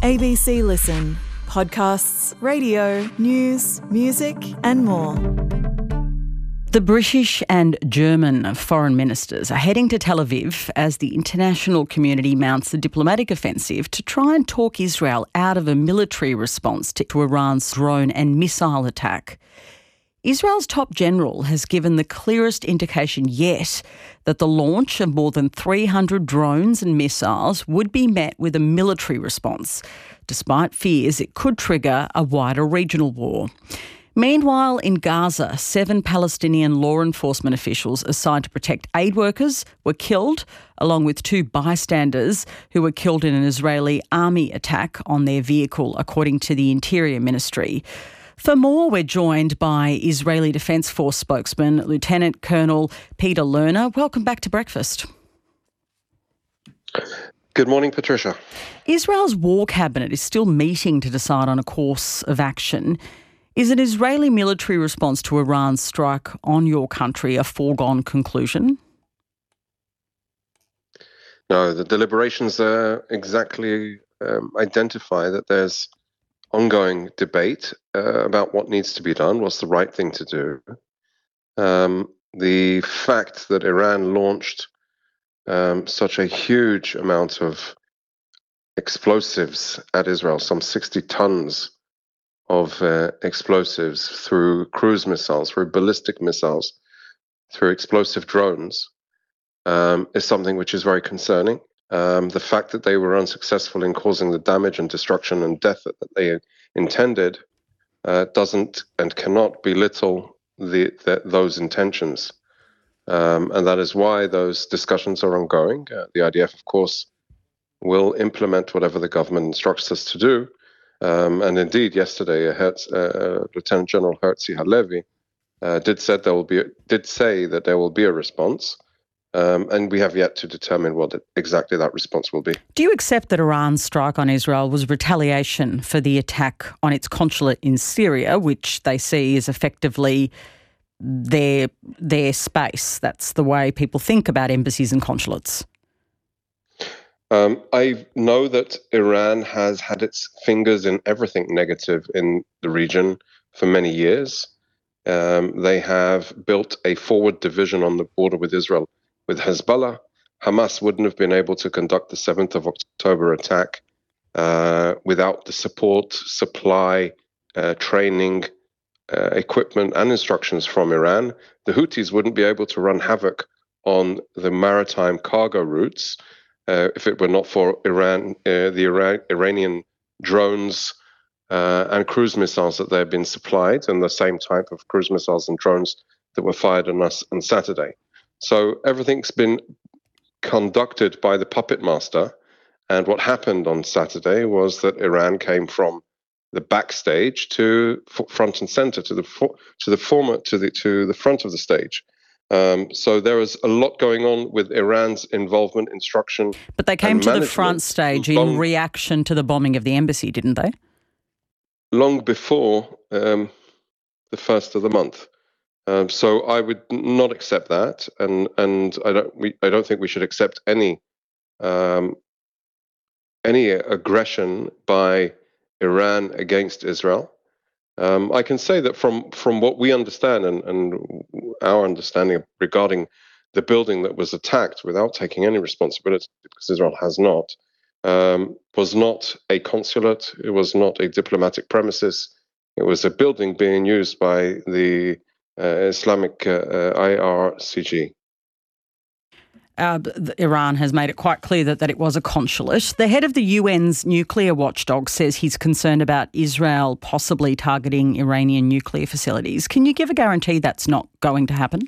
ABC Listen. Podcasts, radio, news, music and more. The British and German foreign ministers are heading to Tel Aviv as the international community mounts a diplomatic offensive to try and talk Israel out of a military response to Iran's drone and missile attack. Israel's top general has given the clearest indication yet that the launch of more than 300 drones and missiles would be met with a military response, despite fears it could trigger a wider regional war. Meanwhile, in Gaza, 7 Palestinian law enforcement officials assigned to protect aid workers were killed, along with 2 bystanders who were killed in an Israeli army attack on their vehicle, according to the Interior Ministry. For more, we're joined by Israeli Defence Force spokesman, Lieutenant Colonel Peter Lerner. Welcome back to Breakfast. Good morning, Patricia. Israel's war cabinet is still meeting to decide on a course of action. Is an Israeli military response to Iran's strike on your country a foregone conclusion? No, the deliberations exactly identify that there's ongoing debate about what needs to be done, what's the right thing to do. The fact that Iran launched such a huge amount of explosives at Israel, some 60 tons of explosives through cruise missiles, through ballistic missiles, through explosive drones, is something which is very concerning. The fact that they were unsuccessful in causing the damage and destruction and death that they intended doesn't and cannot belittle those intentions. And that is why those discussions are ongoing. The IDF, of course, will implement whatever the government instructs us to do. And indeed, yesterday, Lieutenant General Herzi Halevi did say that there will be a response. And we have yet to determine what exactly that response will be. Do you accept that Iran's strike on Israel was retaliation for the attack on its consulate in Syria, which they see is effectively their space? That's the way people think about embassies and consulates. I know that Iran has had its fingers in everything negative in the region for many years. They have built a forward division on the border with Israel with Hezbollah. Hamas wouldn't have been able to conduct the 7th of October attack without the support, supply, training, equipment and instructions from Iran. The Houthis wouldn't be able to run havoc on the maritime cargo routes if it were not for Iranian drones and cruise missiles that they have been supplied, and the same type of cruise missiles and drones that were fired on us on Saturday. So everything's been conducted by the puppet master. And what happened on Saturday was that Iran came from the backstage to front and center, to the front of the stage. So there was a lot going on with Iran's involvement, instruction. But they came to the front stage in reaction to the bombing of the embassy, didn't they? Long before the first of the month. So I would not accept that, and I don't think we should accept any aggression by Iran against Israel. I can say that from what we understand and our understanding regarding the building that was attacked without taking any responsibility, because Israel has not, was not a consulate, it was not a diplomatic premises, it was a building being used by the Islamic IRGC. Iran has made it quite clear that it was a consulate. The head of the UN's nuclear watchdog says he's concerned about Israel possibly targeting Iranian nuclear facilities. Can you give a guarantee that's not going to happen?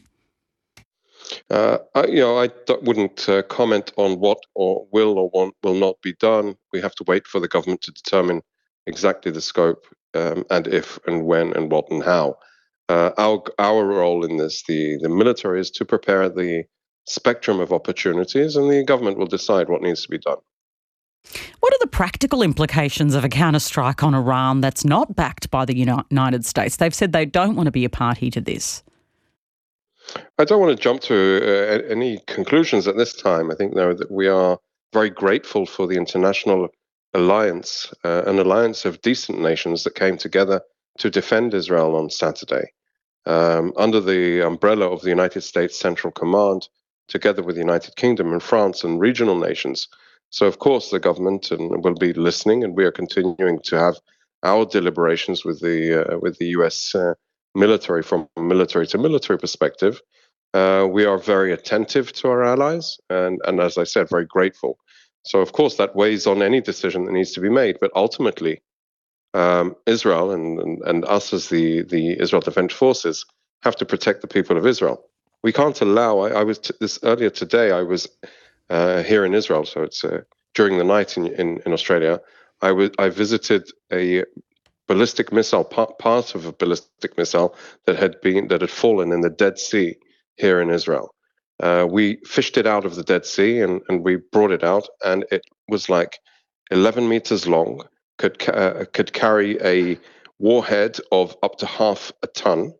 I wouldn't comment on what will not be done. We have to wait for the government to determine exactly the scope and if and when and what and how. Our role in this, the military, is to prepare the spectrum of opportunities, and the government will decide what needs to be done. What are the practical implications of a counterstrike on Iran that's not backed by the United States? They've said they don't want to be a party to this. I don't want to jump to any conclusions at this time. I think that we are very grateful for the international alliance, an alliance of decent nations that came together to defend Israel on Saturday, under the umbrella of the United States Central Command, together with the United Kingdom and France and regional nations. So, of course, the government will be listening, and we are continuing to have our deliberations with the U.S. Military from a military to military perspective. We are very attentive to our allies, and as I said, very grateful. So, of course, that weighs on any decision that needs to be made. But ultimately, Israel and us as the Israel Defense Forces have to protect the people of Israel. We can't allow. Earlier today. I was here in Israel, so it's during the night in Australia. I visited a ballistic missile, part of a ballistic missile that had fallen in the Dead Sea here in Israel. We fished it out of the Dead Sea and we brought it out, and it was like 11 meters long. Could carry a warhead of up to half a ton.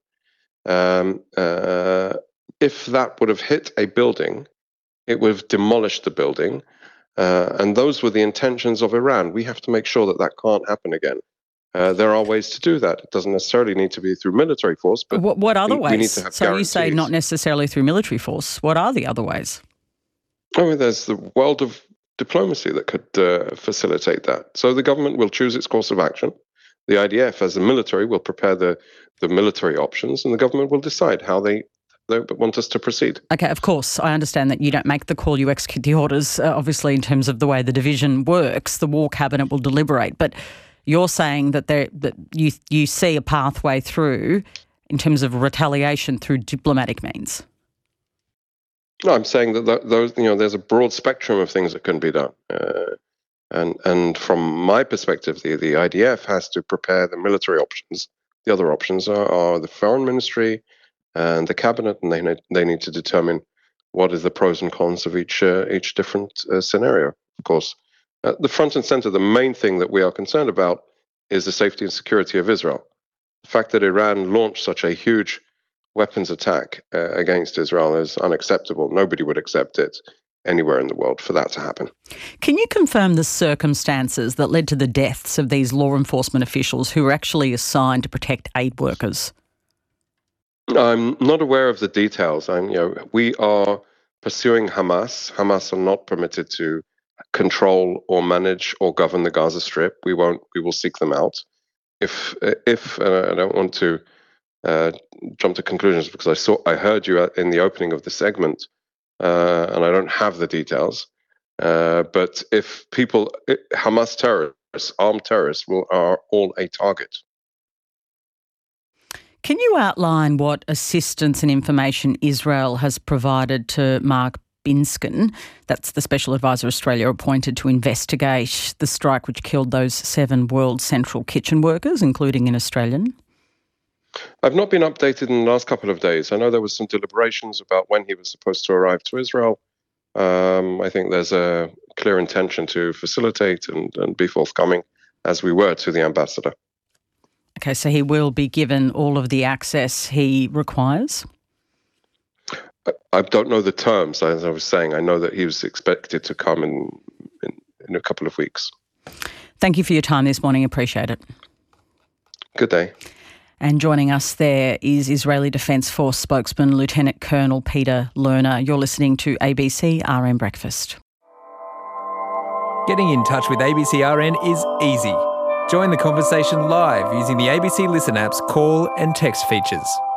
If that would have hit a building, it would have demolished the building. And those were the intentions of Iran. We have to make sure that can't happen again. There are ways to do that. It doesn't necessarily need to be through military force, but what other ways? We need to have so guarantees. You say not necessarily through military force. What are the other ways? I mean, there's the world of diplomacy that could facilitate that. So the government will choose its course of action. The IDF, as a military, will prepare the military options, and the government will decide how they want us to proceed. Okay, of course, I understand that you don't make the call, you execute the orders, obviously, in terms of the way the division works. The War Cabinet will deliberate, but you're saying that you see a pathway through in terms of retaliation through diplomatic means. No, I'm saying that those, there's a broad spectrum of things that can be done, and from my perspective, the IDF has to prepare the military options. The other options are the Foreign Ministry and the Cabinet, and they need to determine what is the pros and cons of each different scenario. Of course, the front and center, the main thing that we are concerned about is the safety and security of Israel. The fact that Iran launched such a huge weapons attack against Israel is unacceptable. Nobody would accept it anywhere in the world for that to happen. Can you confirm the circumstances that led to the deaths of these law enforcement officials who were actually assigned to protect aid workers? I'm not aware of the details. We are pursuing Hamas. Hamas are not permitted to control or manage or govern the Gaza Strip. We will seek them out. If I don't want to jump to conclusions because I heard you in the opening of the segment, and I don't have the details. But if Hamas terrorists, armed terrorists, are all a target. Can you outline what assistance and information Israel has provided to Mark Binskin, that's the Special Advisor Australia appointed to investigate the strike which killed those 7 World Central Kitchen workers, including an Australian? I've not been updated in the last couple of days. I know there was some deliberations about when he was supposed to arrive to Israel. I think there's a clear intention to facilitate and be forthcoming, as we were to the ambassador. Okay, so he will be given all of the access he requires? I don't know the terms, as I was saying. I know that he was expected to come in a couple of weeks. Thank you for your time this morning. Appreciate it. Good day. And joining us there is Israeli Defence Force spokesman Lieutenant Colonel Peter Lerner. You're listening to ABC RN Breakfast. Getting in touch with ABC RN is easy. Join the conversation live using the ABC Listen app's call and text features.